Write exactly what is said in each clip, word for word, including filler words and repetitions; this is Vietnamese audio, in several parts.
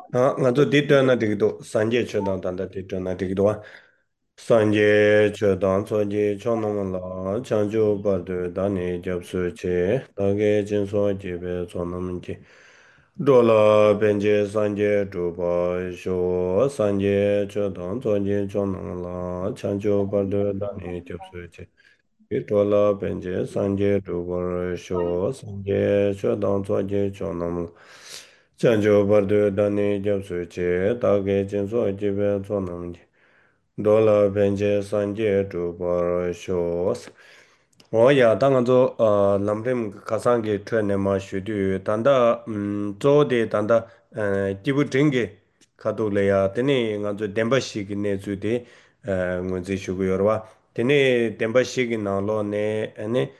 아, 나도 뒤편에 되기도 산제 처당 단다 뒤편에 되기도 와. 산제 처당 소지 총놈라 장주 버드 다니 접수치 다게 진소 집에 총놈지 돌아 벤제 산제 두바 쇼 산제 처당 소지 총놈라 장주 버드 다니 접수치 돌아 벤제 산제 두바 쇼 산제 처당 소지 총놈 chancho bardo dani gyabso che, dage jinso jibe zonam ji, dola benje sanje drubar shos. O ya, danga zo lamrim kasangi tuane ma shudu, tanda zo de tanda jibu jingi kato le ya, teni nga zo denpa shiki ne zu de ngunzi shugu yorwa. Teni denpa shiki na lo ne,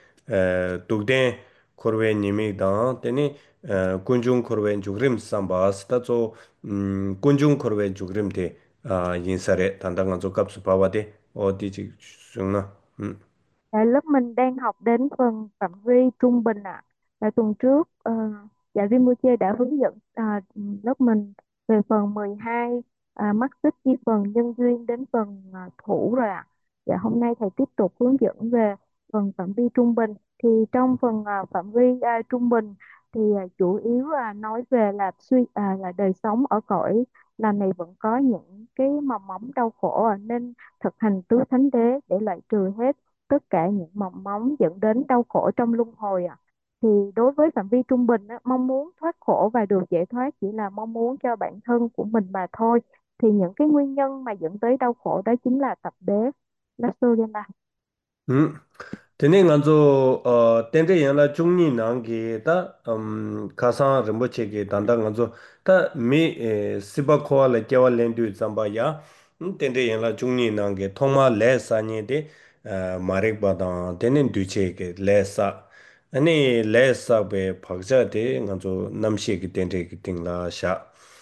dukden korwe nimi dang, teni kunjung korwe jugrim sambas, tazo kunjung korwe jugrim de yinsare, tanda nga zo kapsu pawa de, o di chik shungna. Dạ, lớp mình đang học đến phần phạm vi trung bình ạ. Và tuần trước, uh, dạ Rinpoche đã hướng dẫn à, lớp mình về phần mười hai à, mắt xích chi phần nhân duyên đến phần à, thủ rồi ạ. Dạ, hôm nay thầy tiếp tục hướng dẫn về phần phạm vi trung bình. Thì trong phần à, phạm vi à, trung bình thì à, chủ yếu là nói về là suy à, là đời sống ở cõi là này vẫn có những cái mầm móng đau khổ à, nên thực hành tứ thánh đế để loại trừ hết tất cả những mầm móng dẫn đến đau khổ trong luân hồi à. Thì đối với phạm vi trung bình á, mong muốn thoát khổ và được giải thoát chỉ là mong muốn cho bản thân của mình mà thôi. Thì những cái nguyên nhân mà dẫn tới đau khổ đó chính là tập đế. Lasogenda. 음. Tene nganzo 어 텐데 양라 중니 난게 다 음, 가상 림보체게 단다 nganzo 다 미 시바 코알레 깨와 렌두 잠바야 텐데 양라 중니 난게 통마 레사니데 마릭 바다 테네 두체게 레사 아니 레사베 박자데 nganzo 남시게 텐데 팅라 샤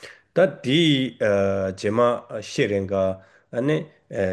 다디 제마 시랭가 아니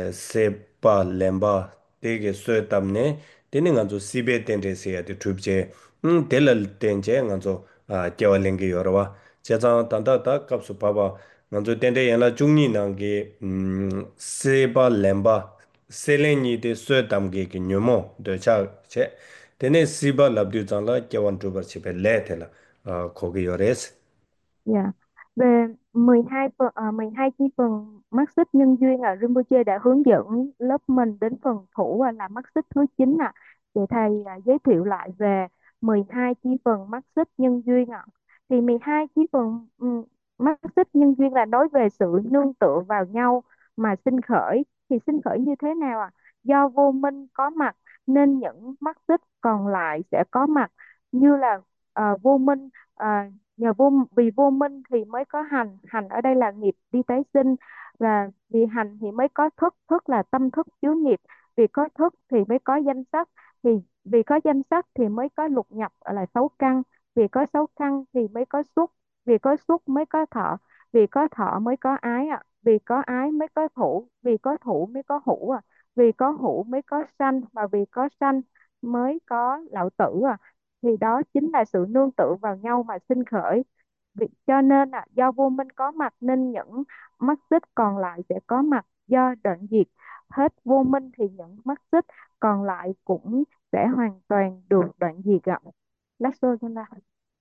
세파 렘바 되게 쇠담네 되는 간조 시베 텐데스야 되 튜브제 음 델럴 텐제 간조 아 겨울랭게 여러와 제자 단다다 값수 봐봐 간조 텐데 연라 중니 난게 음 세바 렘바 셀레니 데 쇠담게 게 뇨모 되자 제 되네 시바 랍디 장라 겨원 투버 치베 레텔라 아 거기 여레스 Dạ. Về mười hai phần à, mười hai chi phần mắt xích nhân duyên là Rinpoche đã hướng dẫn lớp mình đến phần thủ à, là mắt xích thứ chín ạ. Vậy thầy à, giới thiệu lại về mười hai chi phần mắt xích nhân duyên ạ. Thì mười hai chi phần ừm, mắt xích nhân duyên là nói về sự nương tựa vào nhau mà sinh khởi. Thì sinh khởi như thế nào ạ? Do vô minh có mặt nên những mắt xích còn lại sẽ có mặt, như là à, vô minh à, nhờ vô vì vô minh thì mới có hành, hành ở đây là nghiệp đi tái sinh, và vì hành thì mới có thức, thức là tâm thức chứa nghiệp, vì có thức thì mới có danh sắc, thì vì có danh sắc thì mới có lục nhập gọi là sáu căn, vì có sáu căn thì mới có xúc, vì có xúc mới có thọ, vì có thọ mới có ái ạ, vì có ái mới có thủ, vì có thủ mới có hữu à, vì có hữu mới có sanh, và vì có sanh mới có lão tử à. Thì đó chính là sự nương tựa vào nhau mà sinh khởi. Vì, cho nên là do vô minh có mặt nên những mắt xích còn lại sẽ có mặt, do đoạn diệt hết vô minh thì những mắt xích còn lại cũng sẽ hoàn toàn được đoạn diệt ạ. Lát xô cho là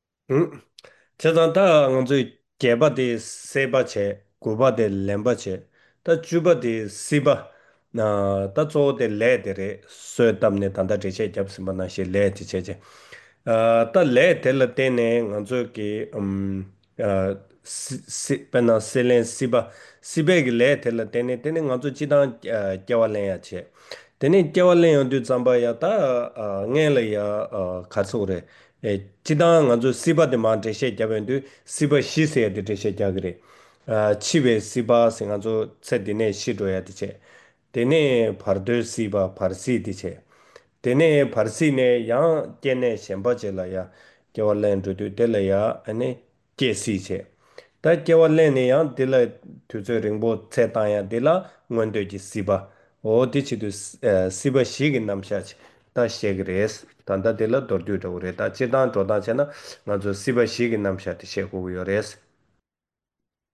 제가 먼저 개바디 세바체 고바데 렘바체 다 주바디 시바 나 따조데 레데레 쇠담네 단다 제체 잡스만나 시 레티 제제 아따 레텔 테네 먼저 음 시 페나 셀렌 시바 시베기 레텔 테네 테네 먼저 지단 겨월래야체 테네 겨월래 연두 잠바야다 녜래야 가소레 에 지당 아주 시바데 만테셰 자벤두 시바 시세에 데테셰 자그레 아 치베 시바 생아주 세디네 시도야 디체 데네 파르드 시바 파르시 디체 데네 파르시네 양 제네 셴바젤라야 겨월렌두두 델라야 아니 제시체 다 겨월렌네 양 델라 투저 링보 세타야 델라 원데지 시바 오디치두 시바 시기 남샤치 다 셰그레스 단다 델라 도르두도 그래 다 제단 도다체나 맞아 시바 시기 남샤티 셰고 요레스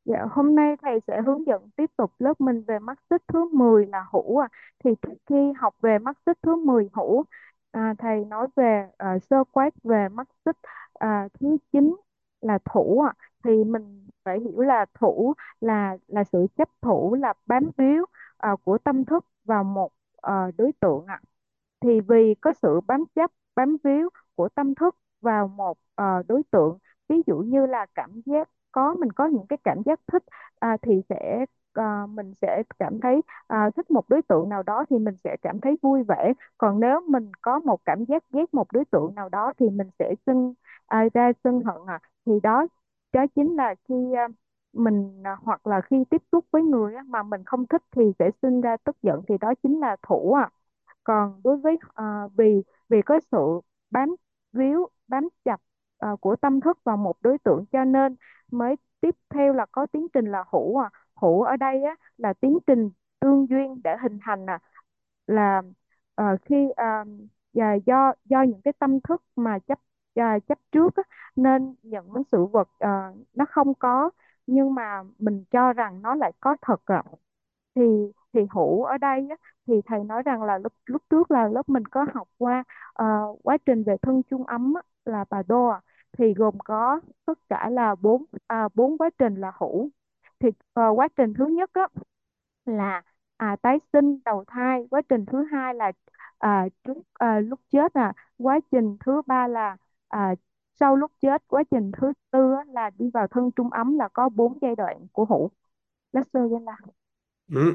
Dạ, hôm nay thầy sẽ hướng dẫn tiếp tục lớp mình về mắt xích thứ mười là hữu à. Thì trước khi học về mắt xích thứ mười hữu, à, thầy nói về à, sơ quát về mắt xích à, thứ chín là thủ à. Thì mình phải hiểu là thủ là là sự chấp thủ, là bám víu à, của tâm thức vào một à, đối tượng ạ. Thì vì có sự bám chấp, bám víu của tâm thức vào một ờ, đối tượng, ví dụ như là cảm giác, có mình có những cái cảm giác thích à, thì sẽ ờ, mình sẽ cảm thấy à, thích một đối tượng nào đó thì mình sẽ cảm thấy vui vẻ. Còn nếu mình có một cảm giác ghét một đối tượng nào đó thì mình sẽ xưng à, ra sân hận à. Thì đó đó chính là khi à, mình à, hoặc là khi tiếp xúc với người á, mà mình không thích thì sẽ sinh ra tức giận, thì đó chính là thủ à. Còn đối với à, vì vì có sự bám víu, bám chặt à, của tâm thức vào một đối tượng, cho nên mới tiếp theo là có tiến trình là hữu à. Hữu ở đây á là tiến trình tương duyên để hình thành à, là ờ, khi à, và do do những cái tâm thức mà chấp à, chấp trước á, nên những sự vật à, nó không có, nhưng mà mình cho rằng nó lại có thật à. thì thì hữu ở đây á, thì thầy nói rằng là lúc lúc trước là lớp mình có học qua ờ, quá trình về thân chung ấm á, là bà đô à, thì gồm có tất cả là bốn à, bốn quá trình là hữu. Thì ờ, quá trình thứ nhất á, là à, tái sinh đầu thai. Quá trình thứ hai là à, trước à, lúc chết à. Quá trình thứ ba là à, sau lúc chết. Quá trình thứ tư á, là đi vào thân trung ấm, là có bốn giai đoạn của hữu. Lá sơ gen là 음.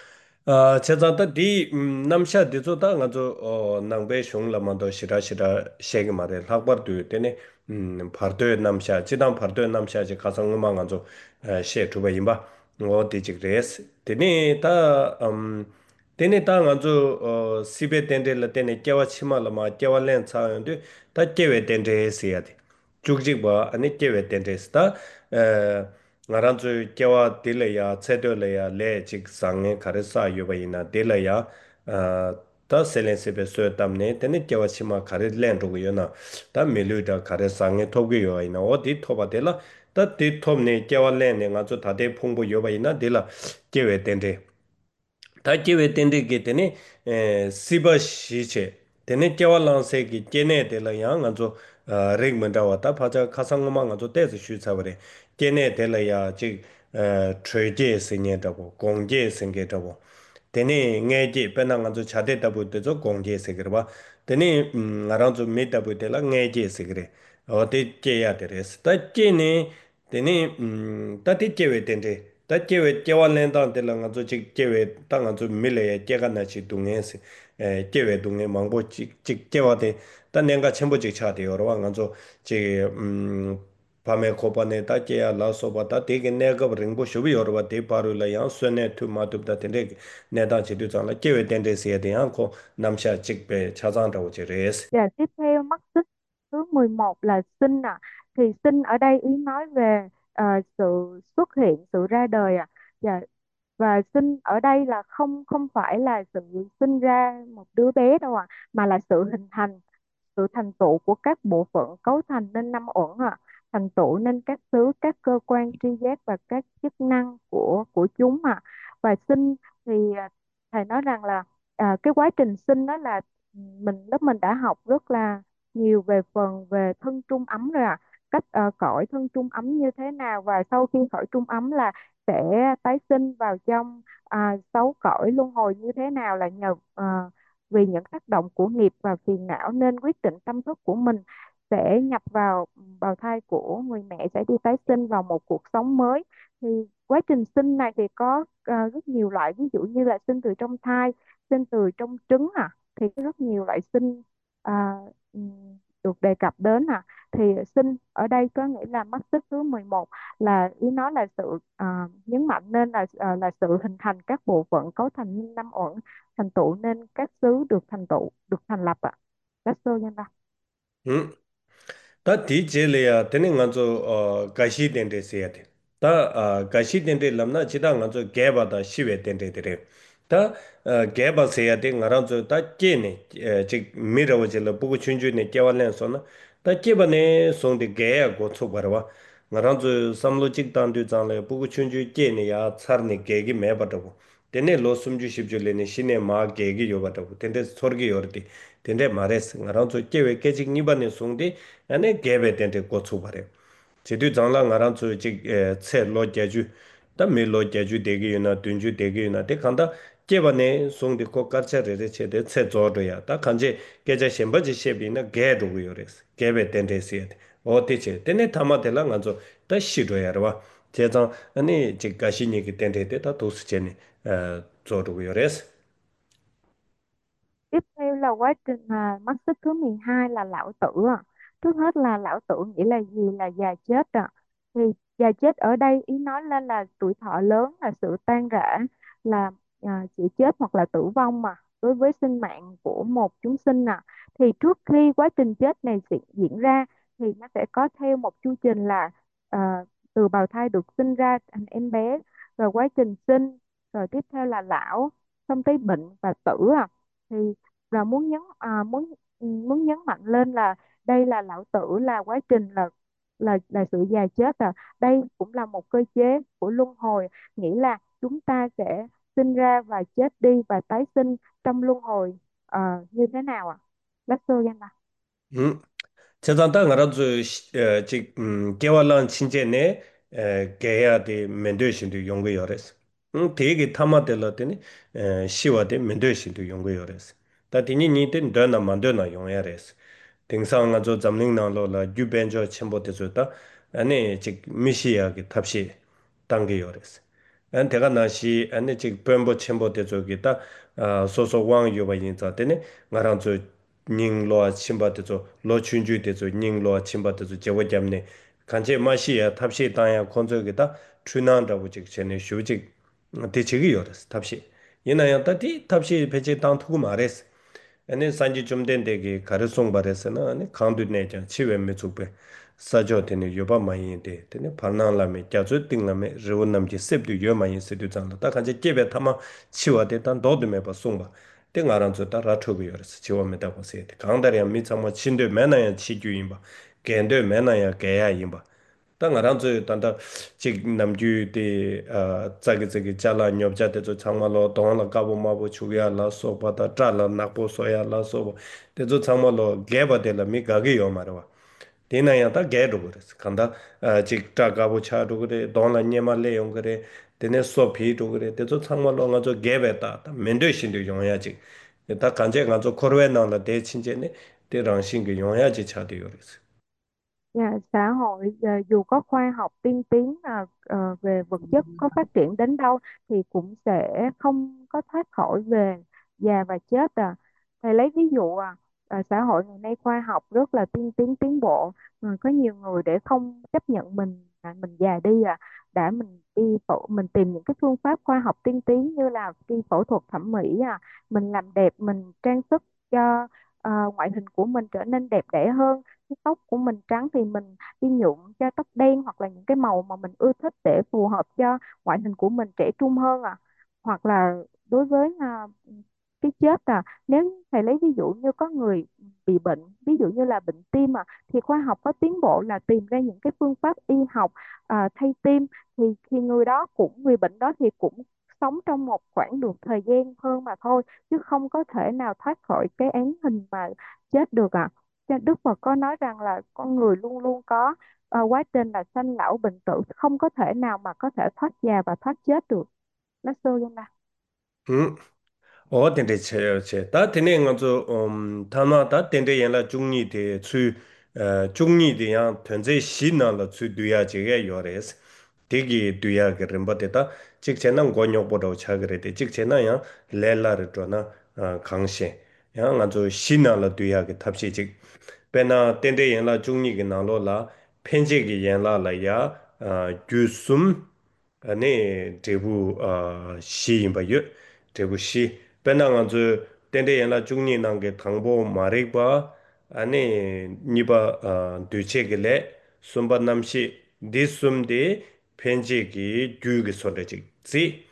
아, 제자도 디 남샤 디조다 가조 어 낭베 숑라만도 시라시라 셰게 말에 학버도 되네 음 파르도 남샤 지단 파르도 남샤지 가상만 가조 셰 두바 임바 어 디직레스 되네 다음 되네 다 가조 어 시베 텐데라 되네 께와 치마라마 께와렌 차연데 다 께웨 텐데스야데 죽직바 아니 께웨 텐데스다 에 ngaranzu kyewa dilaya tsedolaya le chik sangye karisa yobayina dilaya ta selen sebe soyo tamne teni kyewa shima kare len rugu yona ta milu da kare sangye togu yobayina o di toba dila ta di topne kyewa len ne ngazu tate pungbu yobayina dila kyewe tende 다 kiwe tende ki tene siba shi che tene kiawa langse ki kene de la ya nga zo rig mandawa ta pacha kasangoma nga zo tesi shu sabare kene de la ya chik choy je singe tabo gong je singe tabo tene nge je pena nga zo chade tabo de zo gong je sikere ba tene nga rang zo me tabo de la nge je sikere o te je ya de res ta je ne tene ta te kiwe tende 다 제외 제완랜다 데랑 아주 직 제외 땅 아주 밀레 제가 나치 동에서 에 제외 동에 망보 직직 제와데 다 내가 전부 직 차대요로 아주 제음 밤에 고반에 다 제야 라소바다 되게 내가 링보 쇼비 요로바 데 바로라 양 쇠네 투마투다 데네 내다 지도 장라 제외 된데스에 대한 고 남샤 직배 차장다고 제레스 Và tiếp theo mắt xích thứ mười một là sinh à. Thì sinh ở đây ý nói về ờ, sự xuất hiện, sự ra đời à. Và và sinh ở đây là không không phải là sự sinh ra một đứa bé đâu à, mà là sự hình thành, sự thành tựu của các bộ phận cấu thành nên năm uẩn à. Thành tựu nên các xứ, các cơ quan tri giác và các chức năng của của chúng à. Và sinh thì à, thầy nói rằng là à, cái quá trình sinh đó là mình lớp mình đã học rất là nhiều về phần về thân trung ấm rồi à. Cách ờ, cõi thân trung ấm như thế nào, và sau khi khỏi trung ấm là sẽ tái sinh vào trong à, sáu cõi luân hồi như thế nào, là nhờ à, vì những tác động của nghiệp và phiền não nên quyết định tâm thức của mình sẽ nhập vào bào thai của người mẹ, sẽ đi tái sinh vào một cuộc sống mới. Thì quá trình sinh này thì có à, rất nhiều loại, ví dụ như là sinh từ trong thai, sinh từ trong trứng à. Thì có rất nhiều loại sinh à, ừm, được đề cập đến à. Thì sinh ở đây có nghĩa là mắt xích thứ mười một, là ý nói là sự à, nhấn mạnh nên là à, là sự hình thành các bộ phận cấu thành năm uẩn, thành tựu nên các xứ được thành tựu, được thành lập ạ. Các xô nhân ta. 다 디젤이야 되는 간저 어 가시 된데서야 돼. 다 아, 가시 된데 람나 지다 간저 개바다 시외 된데들이. 다 개바서야 돼. 나란저 다 깨네. 즉 미러워질 보고 춘주네 깨war랜서나. 다 깨바네 송데 개야 고쳐 버와. ngaranzu samlo chik tandu zangle buku chunju ge ne ya tsar ne ge gi me batabu tene lo sumju shibju le ne shine ma ge gi yo batabu tende sorgi yordi tende mares ngaranzu ge we ge chik niba ne sungdi ane ge be tende gochu bare chidu zangla ngaranzu chik tse lo gyaju ta me lo gyaju degi yuna dunju degi yuna de kanda ge ba ne sungdi ko karcha re re che de tse zodo ya ta kanje geja shenpa ji shebi na ge rugu yores ge be tende siya de o te che tene tama de la nganzo 다 시도야르와 제가 아니 제 가신이 그때인데 다 도스제니 어 저러고 요래서 Tiếp theo là quá trình à, mắt xích thứ mười hai là lão tử à. Trước hết là lão tử nghĩa là gì? Là già chết à. Thì già chết ở đây ý nói lên là tuổi thọ lớn, là sự tan rã, là à, chỉ chết hoặc là tử vong mà đối với sinh mạng của một chúng sinh à. Thì trước khi quá trình chết này diễn diễn ra thì nó sẽ có theo một chu trình là à, từ bào thai được sinh ra thành em bé, rồi quá trình sinh, rồi tiếp theo là lão, xong tới bệnh và tử à. Thì là muốn nhấn à, muốn muốn nhấn mạnh lên là đây là lão tử, là quá trình, là là là sự già chết à. Đây cũng là một cơ chế của luân hồi, nghĩa là chúng ta sẽ sinh ra và chết đi và tái sinh trong luân hồi ờ, như thế nào ạ? Bác sư danh bà. 음 제가 나라도 지 개발한 친제네 개야데 멘데신도 연구 요래서 음 되게 타마들었더니 시와데 멘데신도 연구 요래서 다 디니 니든 더나 만드나 용야래서 등상가 저 잠링나로라 규벤저 첨보되었다 아니 즉 미시야게 탑시 단계 요래서 안 대가 나시 아니 즉 뱀보 첨보되었다 아 소소 왕 요바인자 되네 나랑 저 닝로아 침바되죠 로 춘주 되죠 닝로아 침바되죠 제와 잡네 간제 마시야 탑시 땅야 콘저기다 추난다고 즉 전에 쇼직 대책이 요래서 탑시 이나야 따디 탑시 배제 땅 두고 말했어 아니 산지 좀 된데게 가르송 바레스나 아니 강두네자 치외메 죽베 사조테네 요바 마이인데 테네 발나라메 갸조 띵라메 르원남지 셉도 요마인 스도 장다 다 간제 깨베 타마 치와데 단 도드메 바 송바 땡아란 조다 라토비 요르스 치와메다 보세 강다리야 미참마 친데 매나야 치규인바 겐데 매나야 개야인바 땅 알아서 단다 직 남주의 어 자기 저기 잘라 녀자대도 정말로 동안을 가보 마보 주야라 소바다 잘라 나보 소야라 소 대도 정말로 개바될 미가게 요 말와 되나야다 개로 그랬어 간다 직 자가보 차도 그래 동안 녀말래 용 그래 되네 소피도 그래 대도 정말로 가서 개베다 면도신도 용야지 다 간제 가서 코로나나 대친제네 대랑신게 용야지 차도 그랬어 Nhà xã hội ờ, dù có khoa học tiên tiến là ờ, về vật chất có phát triển đến đâu thì cũng sẽ không có thoát khỏi về già và chết à. Thầy lấy ví dụ à, à xã hội ngày nay khoa học rất là tiên tiến tiến bộ, mà có nhiều người để không chấp nhận mình à, mình già đi à, đã mình đi phẫu mình tìm những cái phương pháp khoa học tiên tiến như là đi phẫu thuật thẩm mỹ à, mình làm đẹp, mình trang sức cho ờ, ngoại hình của mình trở nên đẹp đẽ hơn. Cái tóc của mình trắng thì mình đi nhuộm cho tóc đen hoặc là những cái màu mà mình ưa thích để phù hợp cho ngoại hình của mình trẻ trung hơn à. Hoặc là đối với à, cái chết à, nếu thầy lấy ví dụ như có người bị bệnh, ví dụ như là bệnh tim à, thì khoa học có tiến bộ là tìm ra những cái phương pháp y học à, thay tim, thì thì người đó cũng, người bệnh đó thì cũng sống trong một khoảng được thời gian hơn mà thôi, chứ không có thể nào thoát khỏi cái án hình mà chết được ạ. Cho Đức Phật có nói rằng là con người luôn luôn có ờ, quá trình là sanh lão bệnh tử, không có thể nào mà có thể thoát già và thoát chết được. Nó xưa vậy mà. 음 어 근데 제 제다 되는 거죠. 음 타마다 된데 연라 중립대 주 어, 중립대야 현재 신나라 주 돼야 제가 요래서 되게 돼야 그런 것들다 직전은 권역보다 차그래 돼 직전은야 레라를 줘나 강시 양 아주 신나라 돼야 그 탑시 직 배나 된데 연라 중립이 나로라 편지기 연라라야 어 규숨 아니 대부 어 시인바요 대부 시 배낭아주 땡대 연라 중니 난게 당보 마리바 아니 니바 어 뒤체게래 숨바남시 디숨디 펜지기 규기 소리지 지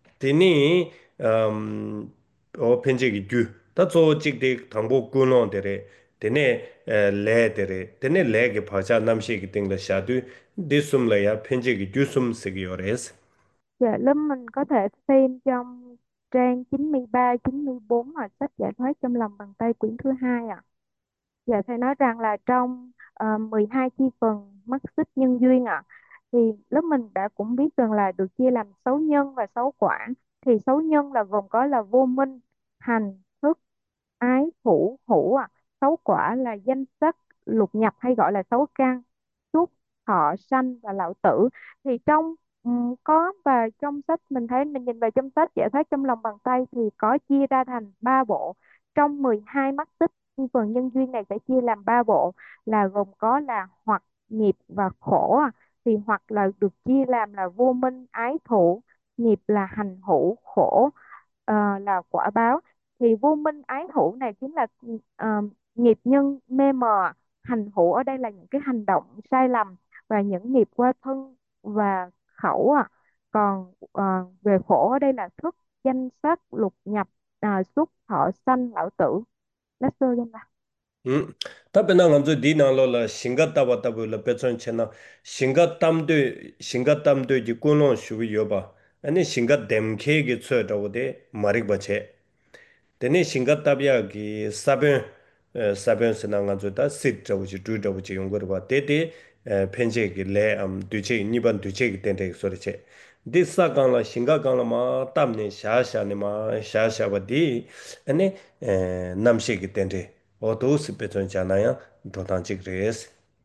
디니 음 어 펜지기 규 다조 직대 당보 군론데레 Tene le tere, tene le ge pacha namshi ki tingla shadu, di sumla ya penche ki ju sum sigi yores. Dạ, lớp mình có thể xem trong trang chín mươi ba, chín mươi bốn ở sách giải thoát trong lòng bàn tay quyển thứ hai ạ. Dạ, thầy nói rằng là trong uh, mười hai chi phần mắt xích nhân duyên ạ. Thì lớp mình đã cũng biết rằng là được chia làm sáu nhân và sáu quả. Thì sáu nhân là gồm có là vô minh, hành, thức, ái, thủ, hữu ạ. Sáu quả là danh sắc, lục nhập hay gọi là sáu căn, xúc, thọ, sanh và lão tử. Thì trong ừm, có và trong sách mình thấy, mình nhìn vào trong sách giải thoát trong lòng bàn tay thì có chia ra thành ba bộ. Trong mười hai mắt xích, chi phần nhân duyên này sẽ chia làm ba bộ, là gồm có là hoặc, nghiệp và khổ à. Thì hoặc là được chia làm là vô minh, ái, thủ, nghiệp là hành, hữu, khổ ờ, là quả báo. Thì vô minh ái hữu này chính là ờ, nghiệp nhân mê mờ, hành hữu ở đây là những cái hành động sai lầm và những nghiệp qua thân và khẩu à. Còn ờ, về khổ ở đây là thức, danh sắc, lục nhập, à, xúc, thọ, sanh, lão tử. Let's go danh là. 음. 답변은 먼저 디나로라 싱가타바 타불라 베촌 채나 싱가탐도 싱가탐도 지고노 슈비 요바 아니 싱가 뎀케게 츠다오데 마릭바체 데네 싱가타비아기 사벤 사벤 스나가 조다 시트라우지 두다우지 용거바 데데 펜제기 레암 두체 니반 두체 텐데 소리체 디사강라 싱가강라 마 땀네 샤샤네 마 샤샤바디 아니 남시기 텐데 어도스 베톤 자나야 도단직 레스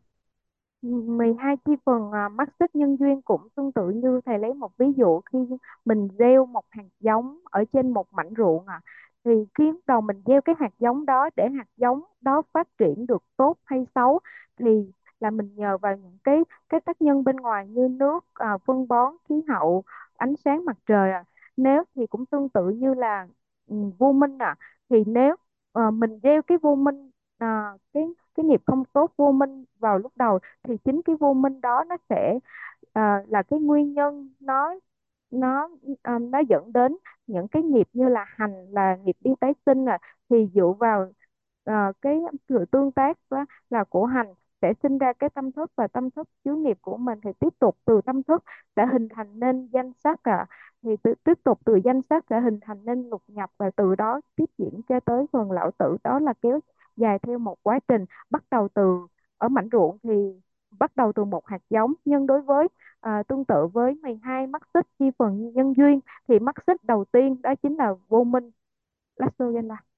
mười hai chi phần à, mắt xích nhân duyên cũng tương tự như thầy lấy một ví dụ khi mình gieo một hạt giống ở trên một mảnh ruộng à. Thì khi bắt đầu mình gieo cái hạt giống đó, để hạt giống đó phát triển được tốt hay xấu thì là mình nhờ vào những cái cái tác nhân bên ngoài như nước, à, phân bón, khí hậu, ánh sáng mặt trời à. Nếu thì cũng tương tự như là ừ, vô minh à. Thì nếu ờ, mình gieo cái vô minh, à, cái cái nghiệp không tốt vô minh vào lúc đầu, thì chính cái vô minh đó nó sẽ à, là cái nguyên nhân nó nó à, nó dẫn đến những cái nghiệp như là hành là nghiệp đi tái sinh à. Thì dựa vào à, cái sự tương tác đó là của hành sẽ sinh ra cái tâm thức, và tâm thức chứa nghiệp của mình thì tiếp tục từ tâm thức sẽ hình thành nên danh sắc à. Thì từ, tiếp tục từ danh sắc sẽ hình thành nên lục nhập, và từ đó tiếp diễn cho tới phần lão tử. Đó là kéo dài theo một quá trình, bắt đầu từ ở mảnh ruộng thì bắt đầu từ một hạt giống. Nhưng đối với à, tương tự với mười hai mắt xích chi phần nhân duyên thì mắt xích đầu tiên đó chính là vô minh. Lasso danh là.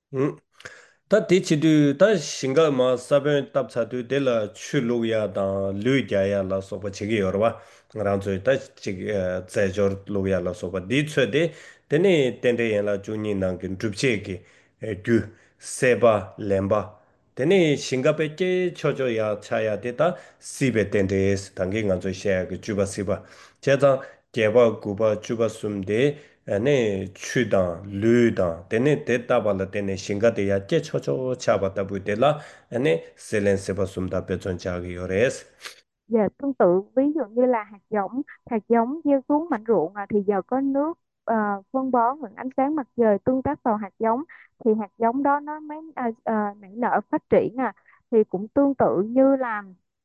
다 디치도 다 싱가마 사변 답사도 데라 출루야다 류자야라 소바 지기 여러와 랑조 다 지기 제저 루야라 소바 디츠데 데네 텐데야라 주니 난긴 줍체기 에듀 세바 렘바 데네 싱가베께 쳐줘야 차야 되다 시베 텐데스 당긴 간조 셰야 그 주바 시바 제자 개바 구바 주바 숨데 ane chudan ludan tene teta bala tene shinga de ya che chocho chabata budela ane selen seba sumda pechon chagi yores Dạ, tương tự ví dụ như là hạt giống, hạt giống gieo xuống mảnh ruộng à, thì giờ có nước, à, phân bón, những ánh sáng mặt trời tương tác vào hạt giống thì hạt giống đó nó mới à, à, nảy nở phát triển à. Thì cũng tương tự như là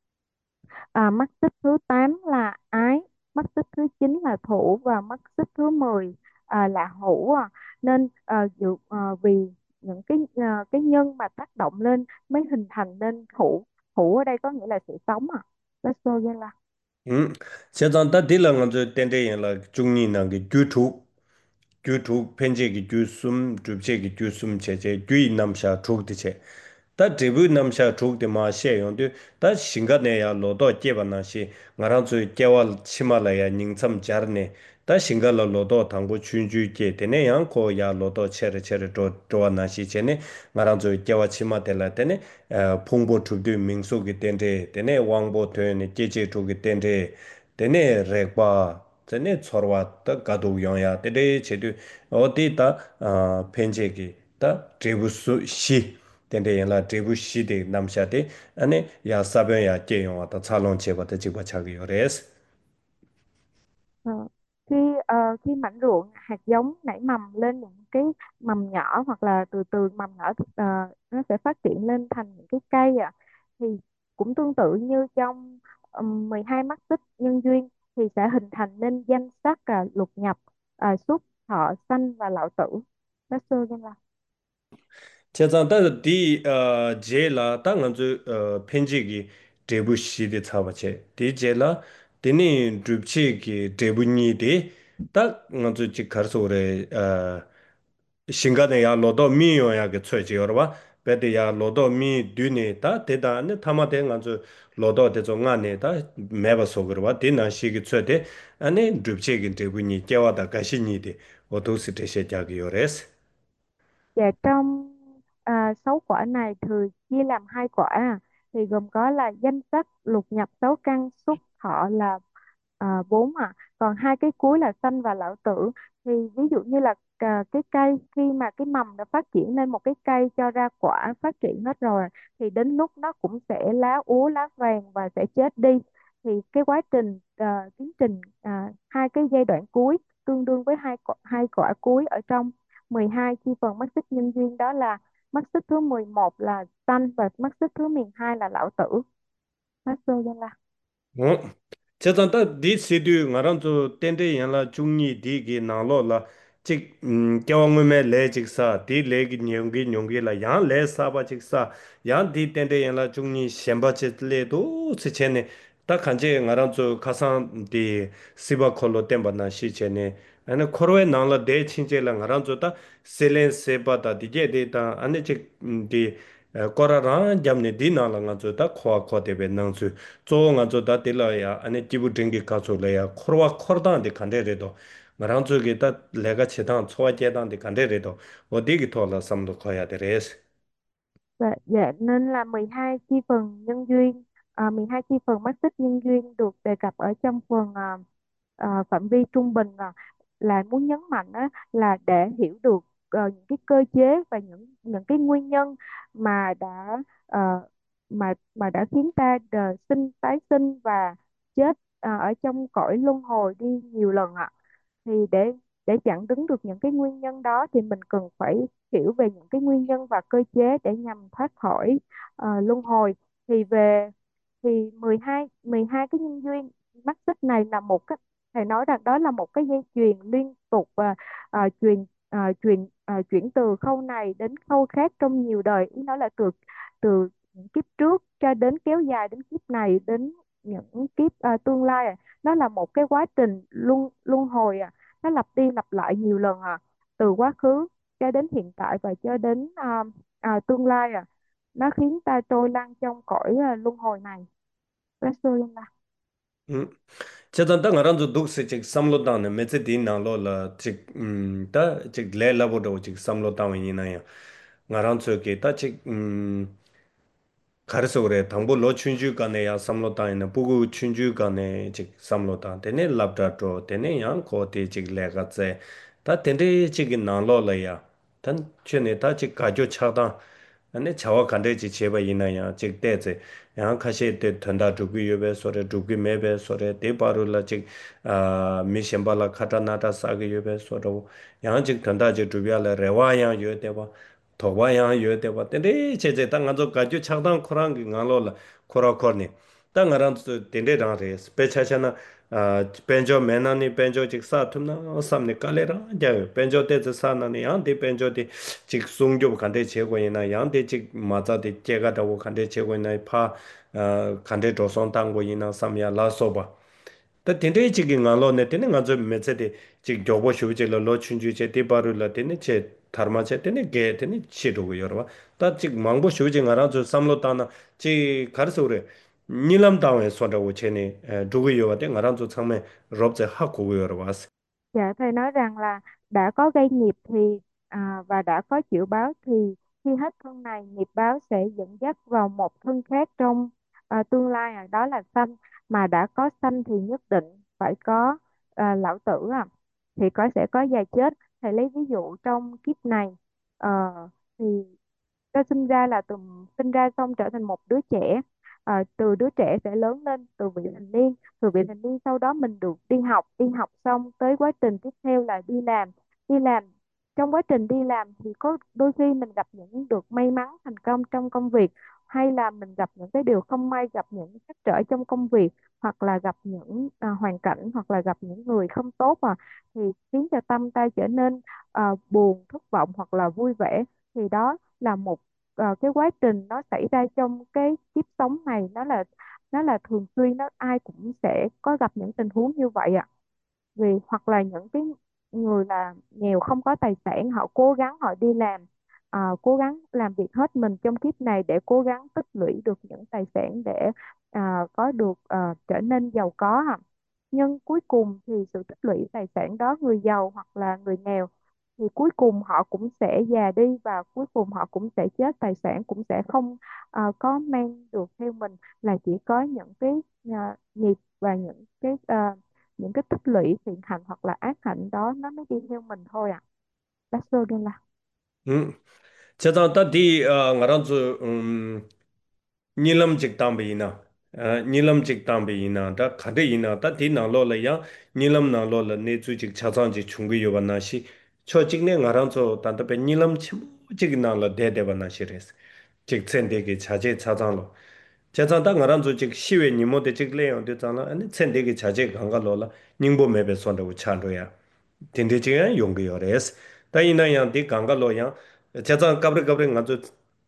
à, mắt xích thứ tám là ái, mắt xích thứ chín là thủ, và mắt xích thứ mười à, là hữu à. Nên à, dự, à, vì những cái à, cái nhân mà tác động lên mới hình thành nên hữu. Hữu ở đây có nghĩa là sự sống à. Let's go, là. 음 세잔다 딜랑은 저 텐데야라 중니 난게 규투 규투 펜제기 규숨 줍제기 규숨 제제 규이 남샤 족디체 다 드부 남샤 족데 마셰 용데 다 싱가네야 로도 제바나시 나란주 제왈 치말라야 닝참 자르네 다 싱갈라 로도 당고 춘주 제데네 양코 야 로도 체르 체르 도 도나시 제네 나란주 제와 치마텔라 데네 풍보 투드 민속이 텐데 데네 왕보 되네 제제 족이 텐데 데네 레바 데네 초르와 다 가도 용야 데데 제도 어디다 아 펜제기 다 드부수 시 텐데 연라 드부시 데 남샤데 아니 야 사변야 제용 왔다 차론 제바다 지바 차기 요레스 Ờ. Khi ờ, khi mảnh ruộng hạt giống nảy mầm lên những cái mầm nhỏ, hoặc là từ từ mầm nhỏ ờ, nó sẽ phát triển lên thành những cái cây à. Thì cũng tương tự như trong um, mười hai mắt xích nhân duyên, thì sẽ hình thành nên danh sắc à, lục nhập, à, xuất thọ sanh và lão tử. Đó sư nhân là. 제가 다 디, 어, 제라 땅은 저 어, 편지기 대부시대 차바체. 디 제라 디니 줍치기 대부니데 딱 먼저 지 가서 그래. 어, 신가네 야 로도 미요야 그 최지 여러봐. 베데 야 로도 미 뒤네다 대다네 타마데 간저 로도 대조 안에다 매버서 그러봐. 디나 시기 최대 아니 줍치기 대부니 깨와다 가시니데 어도스 대셔자기 요레스. Và trong à, sáu quả này thường chia làm hai quả à, thì gồm có là danh sắc, lục nhập, sáu căn, xúc thọ là à, bốn à. Còn hai cái cuối là sanh và lão tử. Thì ví dụ như là à, cái cây khi mà cái mầm đã phát triển lên một cái cây cho ra quả phát triển hết rồi, thì đến lúc nó cũng sẽ lá úa lá vàng và sẽ chết đi. Thì cái quá trình à, tiến trình à, hai cái giai đoạn cuối tương đương với hai quả, hai quả cuối ở trong mười hai chi phần mắt xích nhân duyên, đó là mắt xích thứ mười một là sanh và mắt xích thứ mười hai là lão tử. Master Gia La. 어? 제가 디 시드 나랑도 텐데 양라 중니 디기 나로라 직 경험에 레직사 디 레기 뇽기 뇽기라 양 레사바 직사 양디 텐데 양라 중니 셴바체레도 스체네 딱 간제 나랑도 가상 디 시바콜로 템바나 시체네 아니 코로에 나라 데 친제라 나랑도 다 셀렌 세바다 디게 데이터 아니 직디 코라라 잠네 디 나라 나도 다 코아 코데베 나응수 조 nga 다 딜라야 아니 기부 딩기 가솔래야 코르와 코르다한테 간데레도 나랑 저기 다 내가 제당 초와제당한테 간데레도 어디기 돌아 삼도 거야 되레스 Dạ, dạ nên là mười hai chi phần nhân duyên, à, mười hai chi phần mắt xích nhân duyên được đề cập ở trong phần à, à, phạm vi trung bình, là, là muốn nhấn mạnh á, là để hiểu được ờ, những cái cơ chế và những những cái nguyên nhân mà đã ờ, mà mà đã khiến ta đời sinh tái sinh và chết ờ, ở trong cõi luân hồi đi nhiều lần ạ. Thì để để chặn đứng được những cái nguyên nhân đó thì mình cần phải hiểu về những cái nguyên nhân và cơ chế để nhằm thoát khỏi ờ, luân hồi. Thì về thì mười hai mười hai cái nhân duyên mắt xích này là một cái, thầy nói rằng đó là một cái dây chuyền liên tục và ờ, truyền ờ, truyền ờ, chuyển từ khâu này đến khâu khác trong nhiều đời. Ý nói là từ từ những kiếp trước cho đến kéo dài đến kiếp này, đến những kiếp ờ, tương lai à. Nó là một cái quá trình luân luân hồi à, nó lặp đi lặp lại nhiều lần à, từ quá khứ cho đến hiện tại và cho đến à, à, tương lai à. Nó khiến ta trôi lăn trong cõi à, luân hồi này. Rasulullah. 음 제가 다 나랑도 독스 직 삼로다네 메체디 나로라 직음다직 레라보도 직 삼로다원이나요 나랑 저기 다직 가르쳐 그래 당보 로 춘주 간에 야 삼로다이나 부구 춘주 간에 직 삼로다 되네 랍다도 되네 양 코티 직 레가제 다 텐데 직 나로라야 단 쳔네 다직 가죠 차다 아니 차와 간데지 제바 이나야 직 때제 양 카시 때 던다 두기 요베 소레 두기 메베 소레 데바루라 직아 미셴발라 카타나타 사기 요베 소로 양직 던다 직 두비알레 레와야 요데바 도와 양 요데바 텐데 제제 땅 가져 가죠 차당 코랑 가로라 코라코니 땅 가란 텐데 당레 스페차차나 아 벤조 메나니 벤조 직사 툼나 삼네 깔레라 자 벤조 때즈 사나니 양데 벤조 직 송교 간대 제고이나 양대 직 맞아대 제가다고 간대 제고이나 파 어, 간대 조선 당고이나 삼야 라소바 다 텐데 지기 나로네 테네 가저 메세데 직 교보 쇼제로 로춘주 제 디바르라 테네 제 타르마체 테네 게 테네 치도고 여러와 다직 망보 쇼제 가라저 삼로타나 지 가르서 그래 닐람 다운에 소다고 체네 두고 요와 테 가라저 참에 롭제 하고 여러와스 Dạ thầy nói rằng là đã có gây nghiệp thì à, và đã có chịu báo, thì khi hết thân này nghiệp báo sẽ dẫn dắt vào một thân khác trong à, tương lai à, đó là sanh. Mà đã có sanh thì nhất định phải có à, lão tử à, thì có sẽ có già chết. Thầy lấy ví dụ trong kiếp này ờ, thì ta sinh ra là từ sinh ra xong trở thành một đứa trẻ. à, từ đứa trẻ sẽ lớn lên từ vị thành niên, từ vị thành niên sau đó mình được đi học, đi học xong tới quá trình tiếp theo là đi làm. Đi làm, trong quá trình đi làm thì có đôi khi mình gặp những được may mắn thành công trong công việc, hay là mình gặp những cái điều không may, gặp những trắc trở trong công việc, hoặc là gặp những à, hoàn cảnh, hoặc là gặp những người không tốt à, thì khiến cho tâm ta trở nên à, buồn, thất vọng hoặc là vui vẻ. Thì đó là một ờ, cái quá trình nó xảy ra trong cái kiếp sống này, nó là nó là thường xuyên, nó ai cũng sẽ có gặp những tình huống như vậy ạ. Vì hoặc là những cái người là nghèo không có tài sản, họ cố gắng họ đi làm, à, cố gắng làm việc hết mình trong kiếp này để cố gắng tích lũy được những tài sản để à, có được à, trở nên giàu có ạ. Nhưng cuối cùng thì sự tích lũy tài sản đó, người giàu hoặc là người nghèo, thì cuối cùng họ cũng sẽ già đi, và cuối cùng họ cũng sẽ chết, tài sản cũng sẽ không à, có mang được theo mình, là chỉ có những cái à, nghiệp và những cái à, những cái tích lũy thiện hạnh hoặc là ác hạnh đó nó mới đi theo mình thôi ạ. That's all nên là 음. 제가 다디 어 나란주 음 니람 직담비나 아 니람 직담비나 다 카데이나 다디 나로라야 니람 나로라 네주직 차장지 충기 요바나시 초직네 나란주 단답에 니람 치무직 나라 대대바나시레스 직센데게 자제 차장로 제가 나란주 직 시외 니모데 직레요 되잖아 아니 센데게 자제 강가로라 닝보 맵에 손다고 찬로야 딘디지가 용기요레스 다이나양 디 강가로야 제가 까브르 까브르 가서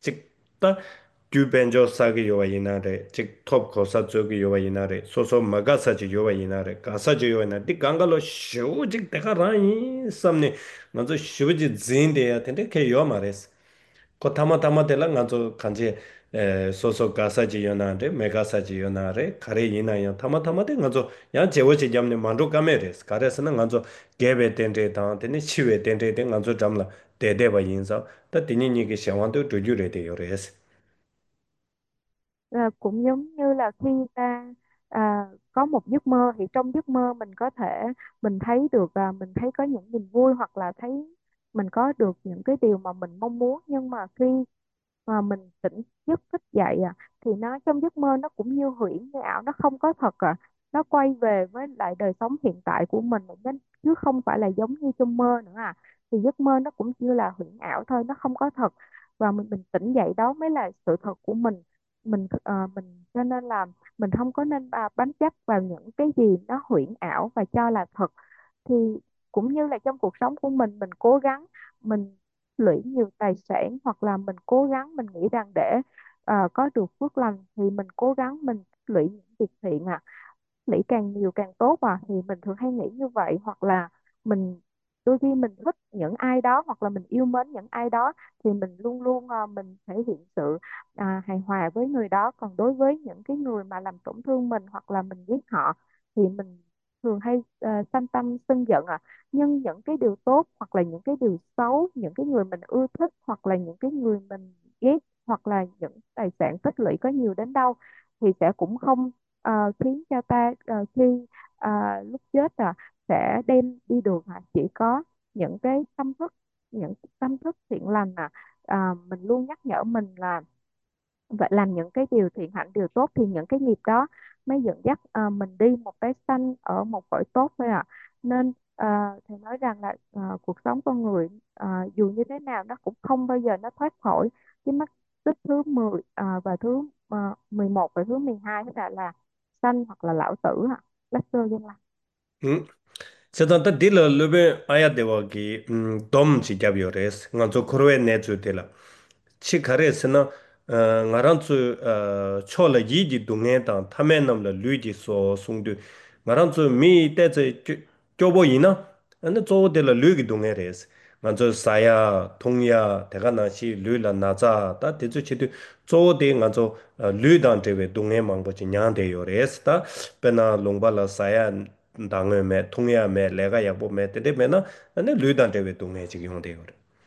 직다 듀벤조 사기 요와이나레 직 톱코 사조기 요와이나레 소소 마가사지 요와이나레 가사지 요와이나 디 강가로 쇼직 데가라이 삼네 먼저 쇼지 진데야 텐데 케 요마레스 ko tama tama tela nga zo kanji so so gasa ji yona re mega sa ji yona re kare yina ya tama tama de nga zo ya jewo ji jamne mandu kame res kare sana nga zo gebe tende ta tene chiwe tende de nga zo jamla de de ba yin sa ta tini ni ge shawang de du ju re de yo res là cũng giống như là khi ta à, có một giấc mơ, thì trong giấc mơ mình có thể mình thấy được, à, mình thấy có những niềm vui, hoặc là thấy mình có được những cái điều mà mình mong muốn. Nhưng mà khi mà mình tỉnh giấc thức dậy à, thì nó trong giấc mơ nó cũng như huyễn như ảo, nó không có thật à. Nó quay về với lại đời sống hiện tại của mình nên- chứ không phải là giống như trong mơ nữa à. Thì giấc mơ nó cũng như là huyễn ảo thôi, nó không có thật, và mình mình tỉnh dậy đó mới là sự thật của mình. Mình ờ, mình cho nên là mình không có nên à, bám chấp vào những cái gì nó huyễn ảo và cho là thật. Thì cũng như là trong cuộc sống của mình mình cố gắng mình lũy nhiều tài sản, hoặc là mình cố gắng mình nghĩ rằng để ờ, có được phước lành thì mình cố gắng mình lũy những việc thiện à, nghĩ càng nhiều càng tốt à, thì mình thường hay nghĩ như vậy. Hoặc là mình đôi khi mình thích những ai đó, hoặc là mình yêu mến những ai đó, thì mình luôn luôn à, mình thể hiện sự à, hài hòa với người đó. Còn đối với những cái người mà làm tổn thương mình hoặc là mình ghét họ, thì mình thường hay à, sanh tâm sân giận à. Nhưng những cái điều tốt hoặc là những cái điều xấu, những cái người mình ưa thích hoặc là những cái người mình ghét, hoặc là những tài sản tích lũy có nhiều đến đâu, thì sẽ cũng không ờ, khiến cho ta ờ, khi ờ, lúc chết à sẽ đem đi được à. Chỉ có những cái tâm thức, những tâm thức thiện lành à, à mình luôn nhắc nhở mình là vậy, làm những cái điều thiện hạnh điều tốt, thì những cái nghiệp đó mới dẫn dắt ờ, mình đi một cái sanh ở một cõi tốt thôi à. Nên ờ, thầy nói rằng là ờ, cuộc sống con người ờ, dù như thế nào nó cũng không bao giờ nó thoát khỏi cái mắt xích thứ mười ờ, và thứ uh, mười một và thứ mười hai, tức là là sanh hoặc là lão tử ạ. Bác sơ dân là 음 세단 다 딜러 루베 아야 데와기 음돔 지갑요 res nga zo korwe ne zu de chi kare sena ngaranzu chola yi di dungen tang tame namla lui di so sungdu ngaranzu mi te tse kyobo ina ane zo de la lui gi dungen res nganzu saya tongya tega na shi lui la na za ta de zu chi du zo de nganzu lui dang de we dungen mang bo chi nyang de yo res ta pena longba la saya dang me tongya me lega ya bo me te de me na ane lui dang de we dungen chi yong de yo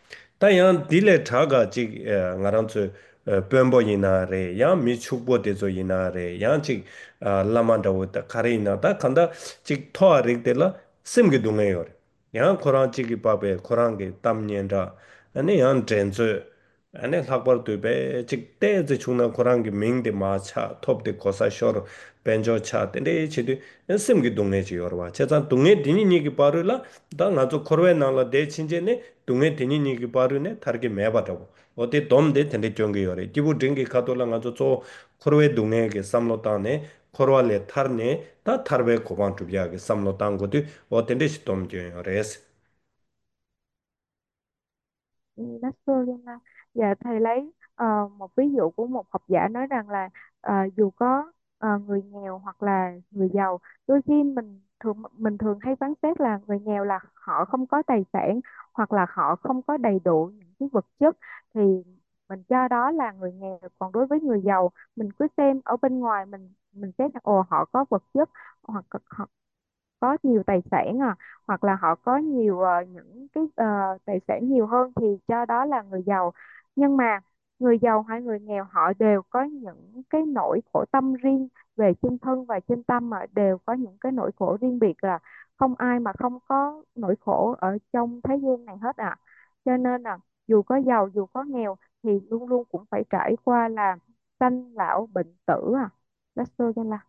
다 양 딜레 타가 지 ngaranzu pembo ina re yang mi chukbo dezo ina re yang chi lamanda wo ta kare ina ta kanda chi thoa rik de la sim gi dunga yor yang koran chi gi pabe koran ge tam nyen da ane yang trenzo ane lakbar tu be chik te zi chungna korangi mingdi maa cha top di kosa shor benjo cha tende chidu simgi dungne chi yorwa che zan dungne dini nigi paru la da nga zo korwe nangla de chinje ne dungne dini nigi paru ne targi meba tabu o te dom de tende kyongi yore dibu dringi kato la nga zo zo korwe dungne ge samlo ta ne korwa le tar ne da tarwe koban tubya ge samlo tango di o tende shi dom kyo yore es. Ừ, Nasrullah. Dạ thầy lấy ờ, một ví dụ của một học giả nói rằng là ờ, dù có ờ, người nghèo hoặc là người giàu, đôi khi mình thường mình thường hay phán xét là người nghèo là họ không có tài sản hoặc là họ không có đầy đủ những cái vật chất, thì mình cho đó là người nghèo. Còn đối với người giàu, mình cứ xem ở bên ngoài, mình mình xét là ồ họ có vật chất hoặc họ có nhiều tài sản à, hoặc là họ có nhiều ờ, những cái ờ, tài sản nhiều hơn thì cho đó là người giàu. Nhưng mà người giàu hay người nghèo họ đều có những cái nỗi khổ tâm riêng về chân thân và chân tâm, mà đều có những cái nỗi khổ riêng biệt, là không ai mà không có nỗi khổ ở trong thế gian này hết à. Cho nên là dù có giàu dù có nghèo thì luôn luôn cũng phải trải qua là sanh lão bệnh tử à. That's all cho là.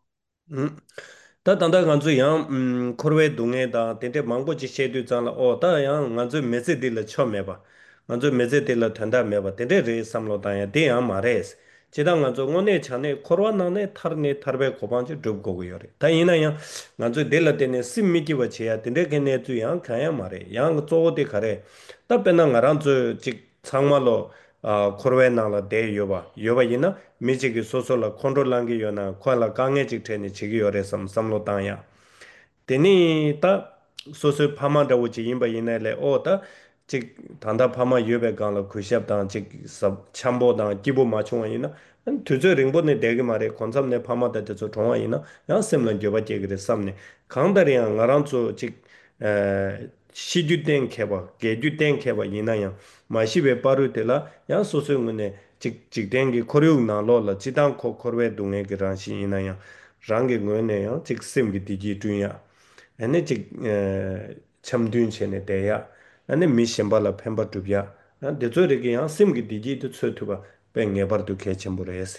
다 단다 간주 양 음, 코르웨 동에다 텐테 망고지 셰드 장라 오다 양 간주 메세딜 처음에 봐 간주 메세딜 탄다 메봐 텐테 레 삼로다야 데야 마레스 제당 간주 오네 차네 코로나네 타르네 타르베 고반지 줍고 요래 다 이나야 간주 델라 테네 심미기와 제야 텐테 게네 주양 가야 마레 양 쪼데 가레 답변은 가란주 직 상말로 아 코로나라 데 요바 요바 이나 미지기 소소라 컨트롤랑기 요나 콜라 강에 직테니 지기 요래 섬 섬로다야 Teni ta soso pama da uchi inba ina le o ta chik tanda pama yuebe kaan la kushab tang chik sab chambo tang kibu ma chunga ina tuzo ringbo ne degi ma re konsam ne pama da tezo chunga ina yang sem lan gyoba jegiri sam ne kaangdari yang nga rangzo chik shi ju ten keba, ge ju ten keba ina yang ma shibe paru te la yang soso ngu ne chik chik tengi koryug na lo la chidang ko korwe dunga ki rangshi ina yang rangi ngu ne yang chik sem ki digi tunya ane chik chamdun che ne deya, ane mi shenpa la penpa tupya, dezo rigi yang simgi diji tu tsu tuba, pe ngebar tu ke chenpo reyes.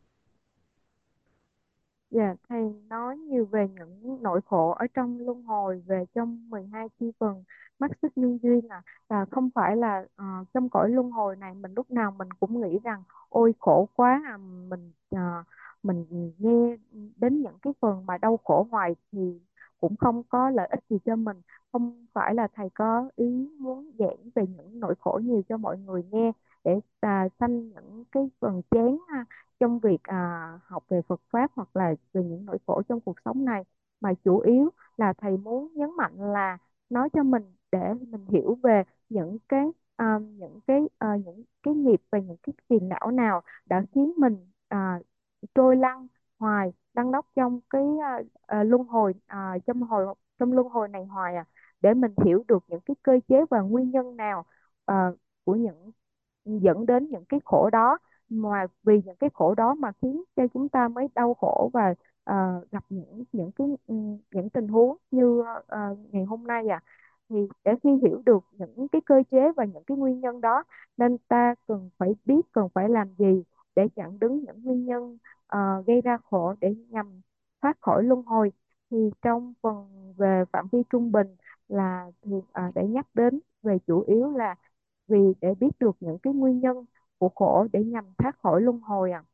Dạ, thầy nói nhiều về những nỗi khổ ở trong luân hồi, về trong mười hai chi phần mắt xích nhân duyên, là là không phải là ờ, trong cõi luân hồi này mình lúc nào mình cũng nghĩ rằng ôi khổ quá à, mình ờ, mình nghe đến những cái phần mà đau khổ hoài thì cũng không có lợi ích gì cho mình. Không phải là thầy có ý muốn giảng về những nỗi khổ nhiều cho mọi người nghe để à, sanh những cái phần chán trong việc à, học về Phật pháp hoặc là về những nỗi khổ trong cuộc sống này, mà chủ yếu là thầy muốn nhấn mạnh là nói cho mình để mình hiểu về những cái à, những cái à, những cái nghiệp và những cái phiền não nào đã khiến mình à, trôi lăn hoài lăn lóc trong cái à, à, luân hồi à, trong hồi trong luân hồi này hoài à, để mình hiểu được những cái cơ chế và nguyên nhân nào à, của những dẫn đến những cái khổ đó, mà vì những cái khổ đó mà khiến cho chúng ta mới đau khổ và ờ, gặp những những cái ừ, những tình huống như ờ, ngày hôm nay à. Thì để khi hiểu được những cái cơ chế và những cái nguyên nhân đó, nên ta cần phải biết cần phải làm gì để chặn đứng những nguyên nhân ờ, gây ra khổ để nhằm thoát khỏi luân hồi. Thì trong phần về phạm vi trung bình là thì à, để nhắc đến về chủ yếu là vì để biết được những cái nguyên nhân của khổ để nhằm thoát khỏi luân hồi à.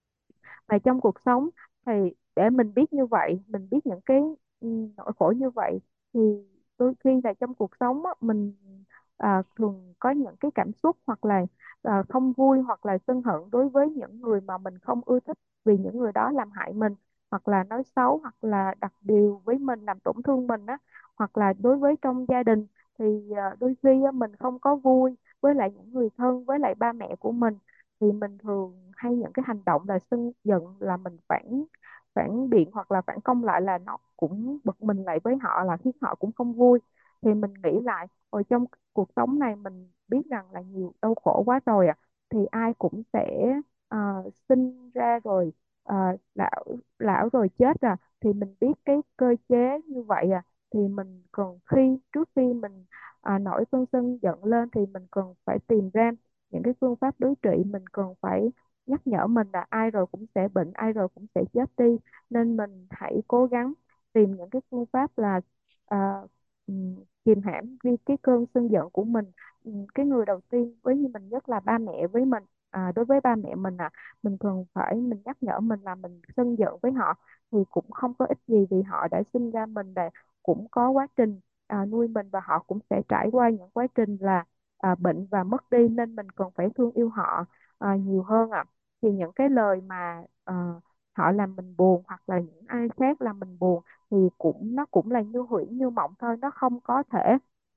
Và trong cuộc sống thì để mình biết như vậy, mình biết những cái ừ, nỗi khổ như vậy, thì đôi khi là trong cuộc sống á, mình à, thường có những cái cảm xúc hoặc là à, không vui hoặc là sân hận đối với những người mà mình không ưa thích, vì những người đó làm hại mình hoặc là nói xấu hoặc là đặt điều với mình làm tổn thương mình á. Hoặc là đối với trong gia đình thì à, đôi khi á, mình không có vui với lại những người thân, với lại ba mẹ của mình, thì mình thường hay những cái hành động là sân giận, là mình phản phản biện hoặc là phản công lại, là nó cũng bực mình lại với họ, là khiến họ cũng không vui. Thì mình nghĩ lại ở trong cuộc sống này mình biết rằng là nhiều đau khổ quá rồi à, thì ai cũng sẽ ờ, sinh ra rồi ờ, lão lão rồi chết à. Thì mình biết cái cơ chế như vậy à, thì mình cần khi trước khi mình à, nổi cơn sân giận lên thì mình cần phải tìm ra những cái phương pháp đối trị mình cần phải nhắc nhở mình là ai rồi cũng sẽ bệnh, ai rồi cũng sẽ chết đi, nên mình hãy cố gắng tìm những cái phương pháp là à, ừm, kìm hãm đi cái cơn sân giận của mình. Ừm, cái người đầu tiên với như mình nhất là ba mẹ với mình. À, đối với ba mẹ mình à, mình thường phải mình nhắc nhở mình là mình sân giận với họ thì cũng không có ích gì, vì họ đã sinh ra mình và cũng có quá trình à, nuôi mình, và họ cũng sẽ trải qua những quá trình là à, bệnh và mất đi, nên mình cần phải thương yêu họ à, nhiều hơn ạ. Thì những cái lời mà à, họ làm mình buồn, hoặc là những ai khác làm mình buồn, thì cũng nó cũng là như huyễn như mộng thôi, nó không có thể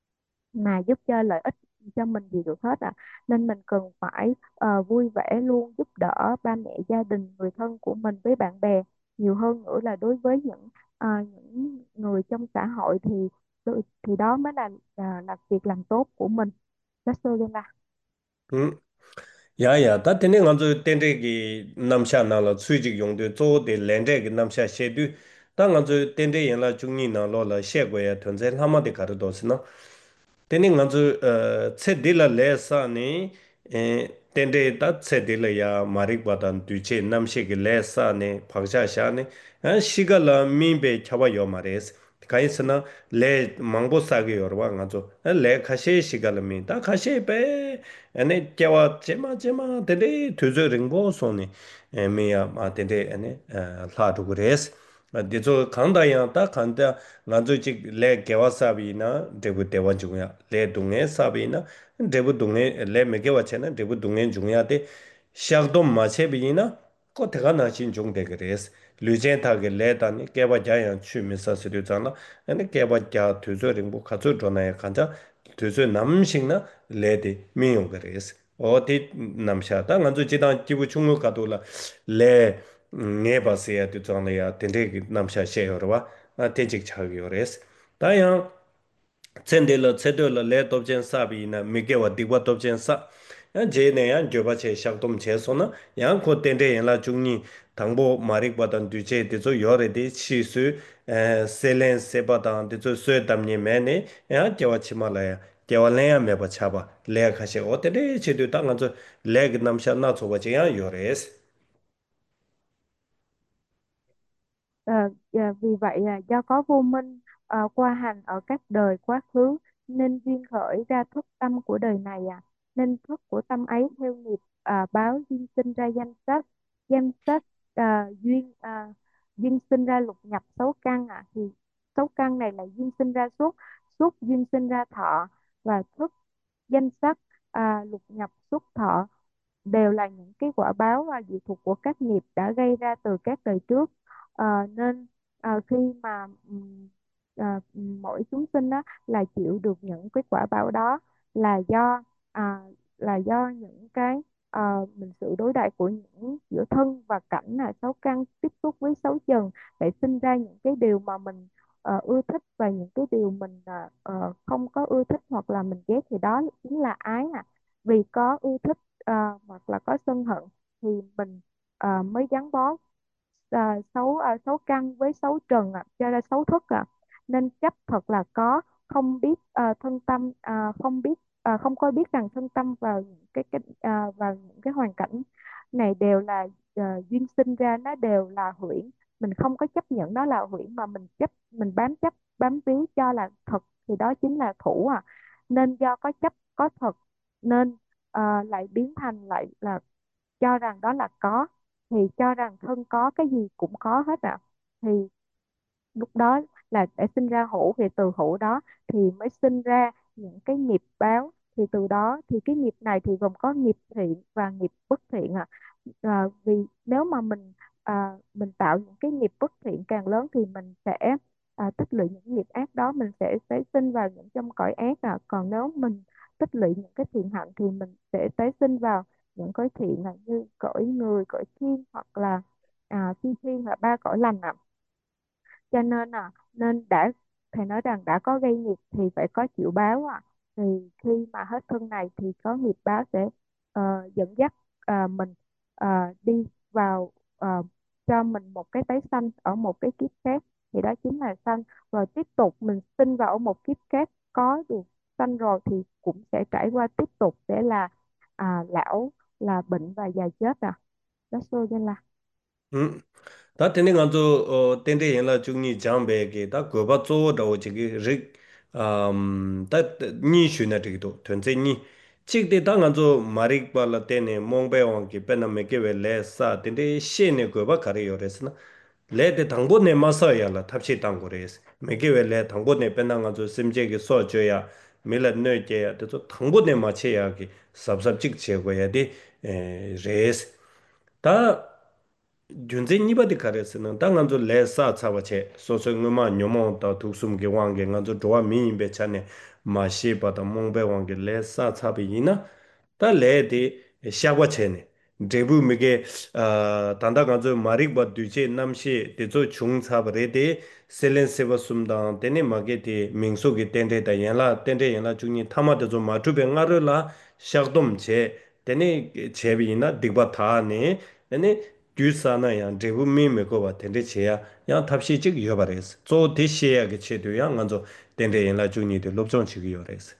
mà giúp cho lợi ích cho mình gì được hết ạ. Nên mình cần phải ờ, vui vẻ luôn, giúp đỡ ba mẹ, gia đình, người thân của mình với bạn bè, nhiều hơn nữa là đối với những ờ, những người trong xã hội, thì thì đó mới là là, là việc làm tốt của mình. That's all là. 음. 야야, 다 테네 간주 텐데기 남샤 나라 수직 용도 조데 렌데기 남샤 셰두 다 간주 텐데 연라 중니 나로라 셰고야 던제 하마데 가르도스나 테네 간주 어 쳇딜라 레사니 에 텐데 다 쳇딜라야 마릭바단 두체 남셰기 레사네 박샤샤네 아 시갈라 민베 차바요 마레스 가이스나 레 망보사게 요르와 간주 레 카셰 시갈미 다 카셰 베 ane kyawa chema chema tende tuzo ringbo soni miya ma tende ane la dhugres dezo kanda yang ta kanda nganzo chik le kyawa sabi na debu dewa chungya le dunghe sabi na debu dunghe le mekewa chena debu dunghe chungya de shakdom ma chebi na ko teka na shin chung de gres lujen ta ge le tani kyawa jayang chu misa sirio zangla ane kyawa kya tuzo ringbo katsu dhona ya kanja tuzo namshing na 레디 미용 그래스 어디 남샤다 간주 지단 기부 중국 가도라 레 네바세야 되잖아요 텐데 남샤 셰어와 아 텐직 차기요레스 다양 첸델러 쳇돌러 레 돕젠 사비나 미게와 디과 돕젠 사 제네야 조바체 샥돔 제소나 양코 텐데 연라 중니 당보 마릭바단 뒤제 되죠 요레디 시수 에 셀렌 세바단 되죠 쇠담니 메네 야 겨와치말라야 겨와래야 메바 차바 레 카셰 오테데 제도 당한저 레그 남샤 나초바제 야 요레스 Ờ, dạ, vì vậy à, do có vô minh ờ, qua hành ở các đời quá khứ, nên duyên khởi ra thức tâm của đời này à. Nên thức của tâm ấy theo nghiệp à, báo duyên sinh ra danh sắc, danh sắc à, duyên à, duyên sinh ra lục nhập sáu căn à. Thì sáu căn này là duyên sinh ra xuất, xuất duyên sinh ra thọ, và thức danh sắc à, lục nhập xuất thọ đều là những cái quả báo và dị thuộc của các nghiệp đã gây ra từ các đời trước. Ờ, nên ờ, khi mà ừm, ờ, mỗi chúng sinh đó là chịu được những cái quả báo đó, là do à, là do những cái ờ, mình sự đối đãi của những giữa thân và cảnh, là sáu căn tiếp xúc với sáu trần, để sinh ra những cái điều mà mình ờ, ưa thích, và những cái điều mình ờ, ờ, không có ưa thích hoặc là mình ghét, thì đó chính là ái à. Vì có ưa thích ờ, hoặc là có sân hận thì mình ờ, mới gắn bó à, sáu à, sáu căn với sáu trần à, cho ra sáu thức à. Nên chấp thật là có, không biết à, thân tâm à, không biết à, không có biết rằng thân tâm vào những cái, cái à, vào những cái hoàn cảnh này đều là à, duyên sinh ra, nó đều là huyễn. Mình không có chấp nhận đó là huyễn, mà mình chấp mình bám chấp bám víu cho là thật, thì đó chính là thủ à. Nên do có chấp có thật, nên à, lại biến thành lại là cho rằng đó là có, thì cho rằng thân có cái gì cũng có hết ạ. Thì lúc đó là để sinh ra hữu, thì từ hữu đó thì mới sinh ra những cái nghiệp báo. Thì từ đó thì cái nghiệp này thì gồm có nghiệp thiện và nghiệp bất thiện ạ. À, vì nếu mà mình à, mình tạo những cái nghiệp bất thiện càng lớn, thì mình sẽ à, tích lũy những nghiệp ác đó, mình sẽ sẽ sinh vào những trong cõi ác à. Còn nếu mình tích lũy những cái thiện hạnh, thì mình sẽ tái sinh vào những cõi thiện, là như cõi người, cõi thiên, hoặc là à, phi thiên, là ba cõi lành ạ. Cho nên à nên đã thầy nói rằng đã có gây nghiệp thì phải có chịu báo à. Thì khi mà hết thân này thì có nghiệp báo sẽ ờ, dẫn dắt ờ, mình ờ, đi vào ờ, cho mình một cái tái sanh ở một cái kiếp khác, thì đó chính là sanh. Rồi tiếp tục mình sinh vào ở một kiếp khác, có được sanh rồi thì cũng sẽ trải qua tiếp tục sẽ là à, lão là bệnh và già chết à. Đó xô nên là 음. 다 테네 간조 어 텐데 연라 중니 장베게 다 고바 쪼도 지기 릭 음, 다 니슈나 되기도 텐제니 찍데 다 간조 마릭 발라 테네 몽베왕게 페나메게 벨레사 텐데 시네 고바 카레 요레스나 레데 당보네 마사야라 탑시 당고레스 메게 벨레 당보네 페나 간조 심제게 소줘야 밀라 너게 또 당보네 마체야게 삽삽직 제고야 돼 에, 레스 다 junze nipa di karesi nang, ta nganzo le sa cawa che, so so nguma nyomo ta tuksum ki wange, nganzo dhwa mi inbe chane, ma shi pa ta mongbe wange le sa cabi ina, ta le di shakwa che ne, drebu mige, ah, tanda nganzo marik ba du che nam shi, di zo chung caba re di, selen sewa sum dang, teni ma ge di mingso ki tende da yanla, tende yanla chungi, tama di zo ma chupe ngaro la, shakdom che, teni chebi ina, dikba taa ne, teni gyū sāna yāng drīgū mī mī kōwa tēndē chē yā yāng tāpshī chīk yō bā rēs tsō tē shē yā kē chē tū yāng ngā tsō tēndē yāng lā chū nī tē lōp chōng chīk yō rēs.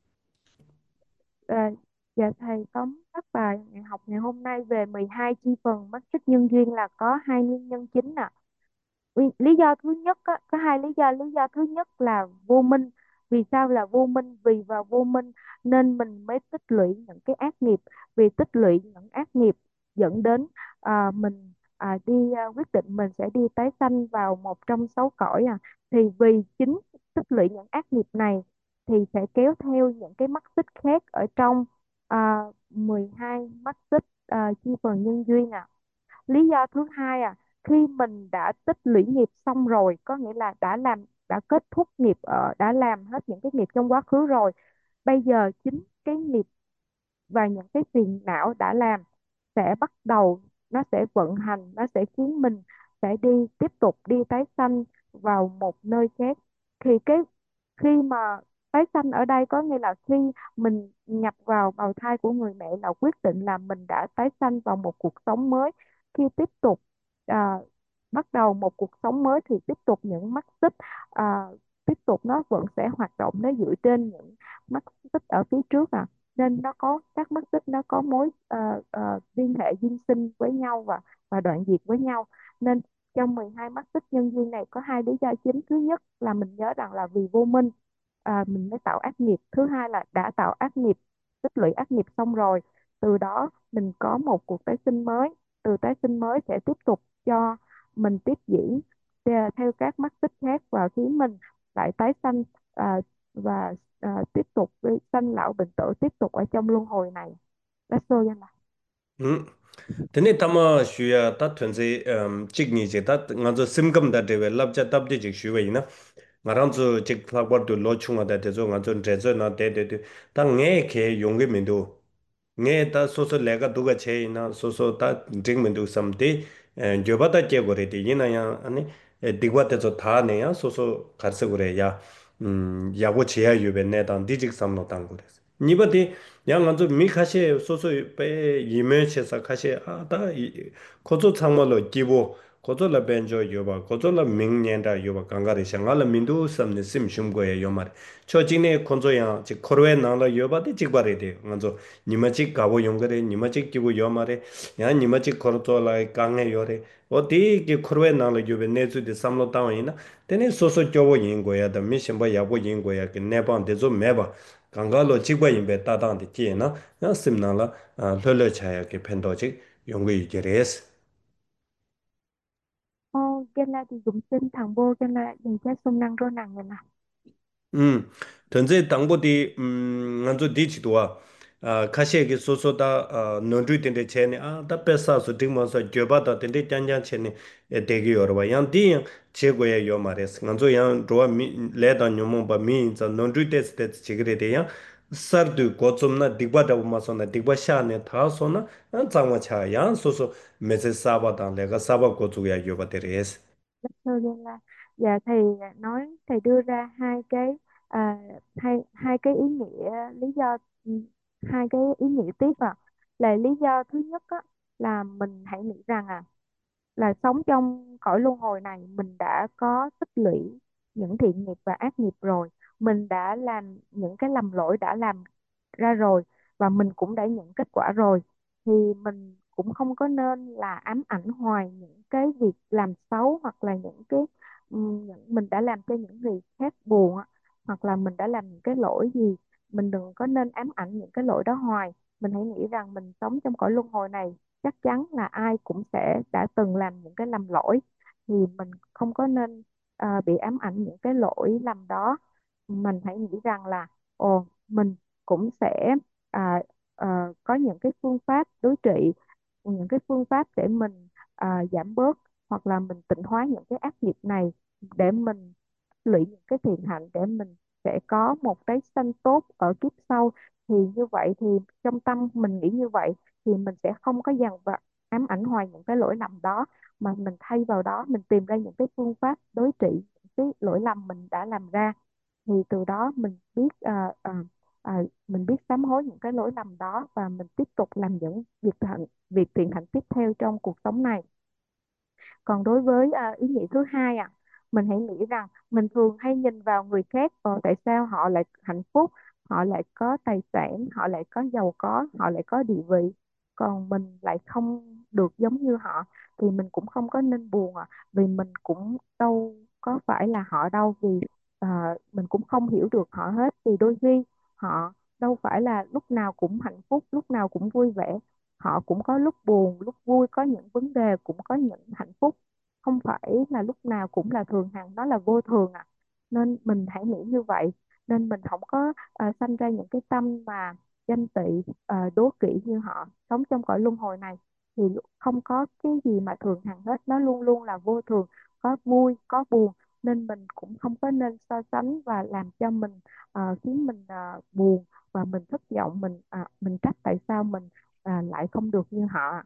à, dạ thầy tóm tắt bài ngày học ngày hôm nay về mười hai chi phần mắt xích nhân duyên là có hai nguyên nhân chính nè. Lý lý do thứ nhất á, có hai lý do. Lý do thứ nhất là vô minh. Vì sao là vô minh? Vì vào vô minh nên mình mới tích lũy những cái ác nghiệp. Vì tích lũy những ác nghiệp dẫn đến à, mình à, đi à, quyết định mình sẽ đi tái sanh vào một trong sáu cõi à. Thì vì chính tích lũy những ác nghiệp này thì sẽ kéo theo những cái mắt xích khác ở trong à, mười hai mắt xích à, chi phần nhân duyên à. Lý do thứ hai à, khi mình đã tích lũy nghiệp xong rồi, có nghĩa là đã làm đã kết thúc nghiệp ở đã làm hết những cái nghiệp trong quá khứ rồi, bây giờ chính cái nghiệp và những cái phiền não đã làm sẽ bắt đầu, nó sẽ vận hành, nó sẽ khiến mình phải đi tiếp tục đi tái sanh vào một nơi khác. Thì cái khi mà tái sanh ở đây có nghĩa là khi mình nhập vào bào thai của người mẹ là quyết định là mình đã tái sanh vào một cuộc sống mới. Khi tiếp tục à, bắt đầu một cuộc sống mới thì tiếp tục những mắt xích à, tiếp tục nó vẫn sẽ hoạt động, nó dựa trên những mắt xích ở phía trước à. Nên nó có các mắt xích, nó có mối ờ, ờ, liên hệ duyên sinh với nhau và và đoạn diệt với nhau. Nên trong mười hai mắt xích nhân duyên này có hai lý do chính. Thứ nhất là mình nhớ rằng là vì vô minh à, mình mới tạo ác nghiệp. Thứ hai là đã tạo ác nghiệp, tích lũy ác nghiệp xong rồi, từ đó mình có một cuộc tái sinh mới. Từ tái sinh mới sẽ tiếp tục cho mình tiếp diễn theo theo các mắt xích khác và khiến mình lại tái sanh à, và à, tiếp tục với sanh lão bệnh tử, tiếp tục ở trong luân hồi này. That's all anh ạ. 음. tene tama shuya ta tunze chik ni je ta nganzo simgam da dewe labja tabde chik shuwa ina ngaranzo chik lakbar du lo chunga da dezo nganzo drezo na de de de ta nge ke yungi mindu nge ta soso lega duga che ina soso ta jing mindu samde gyoba ta che gore de ina ya ane digwa tezo ta ne ya soso karse gore ya yago che ya yube ne tang di chik samno tang gore nipa di 야 먼저 미 카시 소소 베 이메체사 카시 아다 고조 창말로 기보 고조라 벤조 요바 고조라 명년다 요바 강가리 샹알라 민두 섬네 심심고에 요말 초진에 콘조야 지 코로에 나라 요바데 직바레데 먼저 니마직 가보 용거래 니마직 기보 요말에 야 니마직 코로토라 강에 요래 어디 기 코로에 나라 요베 내주데 삼로 따와이나 테네 소소 교보 인고야다 미심바 야보 인고야 그 네방 데조 메바 강가로 직과 임베 따당데 지에나 야 심나라 르르 차야게 펜도직 용의 게레스 Ô, cho nên thì cũng xin thằng vô cho nên dành cho sung năng rô nàng này nè. 음, 전제 당보디 음, 먼저 디치도와 아, 카시에게 소소다 아, 논주 텐데 체네 아, 다 뺏어서 등모서 줘봐다 텐데 짠짠 체네 에 대기 여러와 양디 제고에 요 말레스 먼저 양 로아 미 레다 뇨몬 바 미인자 논주 테스트 지그레데야 서드 고좀나 디바다 마소나 디바샤네 타소나 장마차 양 소소 메세 사바다 내가 사바 고주야 요바데레스 Sơ gen la. Dạ thầy nói, thầy đưa ra hai cái à, hai hai cái ý nghĩa lý do, ừ, hai cái ý nghĩa tiếp à. Là lý do thứ nhất á, là mình hãy nghĩ rằng à là sống trong cõi luân hồi này mình đã có tích lũy những thiện nghiệp và ác nghiệp rồi, mình đã làm những cái lầm lỗi đã làm ra rồi, và mình cũng đã nhận kết quả rồi, thì mình cũng không có nên là ám ảnh hoài những cái việc làm xấu, hoặc là những cái ừm, những mình đã làm cho những người khác buồn á, hoặc là mình đã làm những cái lỗi gì. Mình đừng có nên ám ảnh những cái lỗi đó hoài. Mình hãy nghĩ rằng mình sống trong cõi luân hồi này, chắc chắn là ai cũng sẽ đã từng làm những cái lầm lỗi, thì mình không có nên à, bị ám ảnh những cái lỗi lầm đó. Mình hãy nghĩ rằng là ồ, mình cũng sẽ à, à, có những cái phương pháp đối trị, những cái phương pháp để mình à, giảm bớt, hoặc là mình tịnh hóa những cái ác nghiệp này, để mình lụy những cái thiện hạnh, để mình sẽ có một cái sanh tốt ở kiếp sau. Thì như vậy thì trong tâm mình nghĩ như vậy, thì mình sẽ không có dằn vặt ám ảnh hoài những cái lỗi lầm đó, mà mình thay vào đó mình tìm ra những cái phương pháp đối trị những cái lỗi lầm mình đã làm ra. Thì từ đó mình biết à, à, à, mình biết sám hối những cái lỗi lầm đó, và mình tiếp tục làm những việc hạnh việc thiện hạnh tiếp theo trong cuộc sống này. Còn đối với à, ý nghĩa thứ hai à, mình hãy nghĩ rằng mình thường hay nhìn vào người khác, ờ, tại sao họ lại hạnh phúc, họ lại có tài sản, họ lại có giàu có, họ lại có địa vị, còn mình lại không được giống như họ. Thì mình cũng không có nên buồn à, vì mình cũng đâu có phải là họ đâu. Vì à, mình cũng không hiểu được họ hết, vì đôi khi họ đâu phải là lúc nào cũng hạnh phúc, lúc nào cũng vui vẻ. Họ cũng có lúc buồn, lúc vui, có những vấn đề, cũng có những hạnh phúc. Không phải là lúc nào cũng là thường hằng, đó là vô thường à. Nên mình hãy nghĩ như vậy. Nên mình không có à, sanh ra những cái tâm mà ganh tị, à, đố kỵ như họ. Sống trong cõi luân hồi này thì không có cái gì mà thường hằng hết, nó luôn luôn là vô thường, có vui có buồn. Nên mình cũng không có nên so sánh và làm cho mình à, khiến mình à, buồn, và mình thất vọng, mình à, mình trách tại sao mình à, lại không được như họ.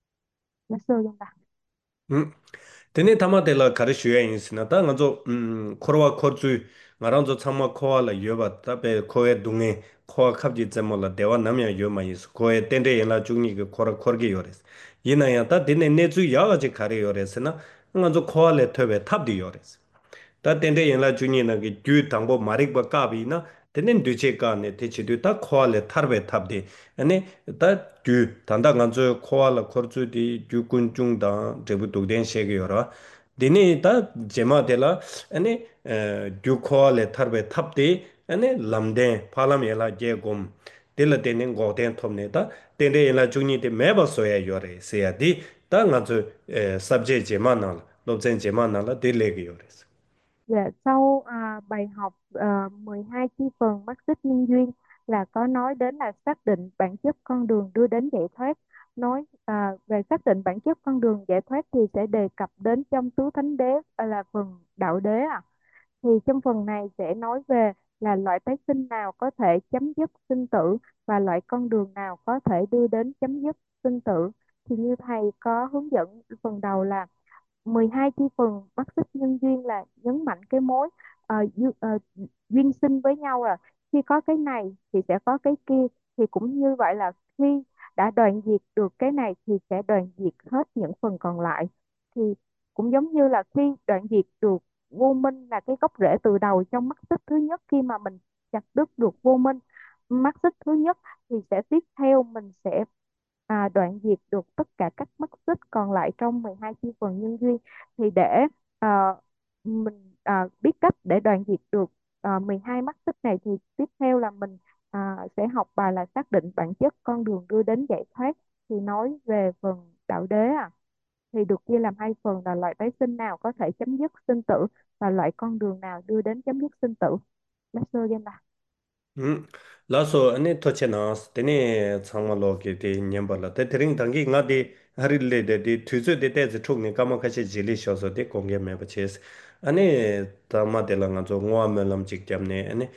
Nó sơ dân ta. 음. Tene tama tela kare shuya insina, ta nga zo mm, korwa korzu, nga ranzo tsama kowa la yoba, ta pe kowe dunge, kowa kapji tsemo la dewa namya yoma isu, kowe tende yenla chungni ke kora korge yores. Yina ya ta tene nezu yaga je kare yores na, nga zo kowa le tobe tabdi yores. Tā tēndē yīnlā chūnyī na kī gyū tāngbō mārīk bā kāpī na tēnēn dūchē kā nē tēchī tū tā khuā lē thār bē thāp dē anē tā gyū tāndā ngā tsū khuā lā khor tsū tī gyū kuñ chūng tā dribū tūk dēn shē kī yorwa dēnē tā jēmā tēlā anē gyū khuā lē thār bē thāp dē anē lam dēn pālam yēlā gē gōm tēlā tēnē ngō dēn thōp nē tā tēndē yīnlā chūnyī tē mē bā sōyā yorē sē yā dī tā ngā tsū sabjē jēmā nā lā lōb zēn jēmā nā lā dē lē kī yorē sē. Dạ, sau à, bài học à, mười hai chi phần mắt xích nhân duyên là có nói đến là xác định bản chất con đường đưa đến giải thoát. Nói à, về xác định bản chất con đường giải thoát thì sẽ đề cập đến trong tứ thánh đế, à, là phần đạo đế à. Thì trong phần này sẽ nói về là loại tái sinh nào có thể chấm dứt sinh tử, và loại con đường nào có thể đưa đến chấm dứt sinh tử. Thì như thầy có hướng dẫn phần đầu là mười hai chi phần mắt xích nhân duyên là nhấn mạnh cái mối ờ, dư- ờ, duyên sinh với nhau, là khi có cái này thì sẽ có cái kia. Thì cũng như vậy là khi đã đoạn diệt được cái này thì sẽ đoạn diệt hết những phần còn lại. Thì cũng giống như là khi đoạn diệt được vô minh, là cái gốc rễ từ đầu trong mắt xích thứ nhất, khi mà mình chặt đứt được vô minh mắt xích thứ nhất, thì sẽ tiếp theo mình sẽ à, đoạn diệt được tất cả các mắt xích còn lại trong mười hai chi phần nhân duyên. Thì để à, mình à, biết cách để đoạn diệt được à, mười hai mắt xích này, thì tiếp theo là mình à, sẽ học bài là xác định bản chất con đường đưa đến giải thoát. Thì nói về phần đạo đế à, thì được chia làm hai phần là loại tái sinh nào có thể chấm dứt sinh tử, và loại con đường nào đưa đến chấm dứt sinh tử. Master Genda. 음. 라소 아니 토체나스 데네 창말로게 데 냠발라 데 드링 당기 나디 하릴레데 디 투즈데 데즈 촉니 까마카시 질리셔서 데 공개 메버체스 아니 타마데랑아 조 ngoamelam 직잡네 아니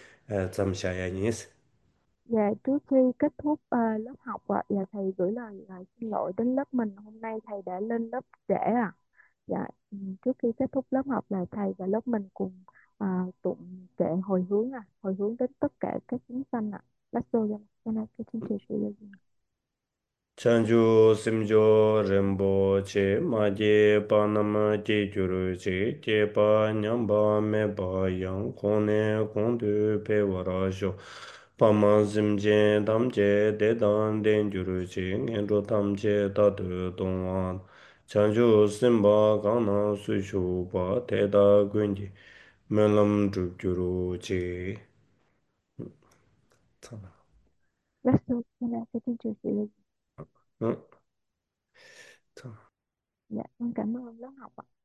잠샤야니스 Dạ, trước khi kết thúc ờ, lớp học ạ, dạ thầy gửi lời ờ, xin lỗi đến lớp mình. Hôm nay thầy đã lên lớp trễ à. Dạ, ừ, trước khi kết thúc lớp học là thầy và lớp mình cùng ờ, tụng kệ hồi hướng à, hồi hướng đến tất cả các chúng sanh ạ. Let's go, cho nên cái chương trình sẽ là gì? chanju simjo rembo che maje panama je juru che che pa nyamba me ba yang kone kondu pe warasho Pama simchen tamche dedan denjuru chi ngenro tamche tatu tongwan chanchu simba kana suishu pa teda gunji melam drupjuru chi. Rất sâu nên là cái chương trình chị Ly. Ừ. Dạ con cảm ơn lớp học ạ.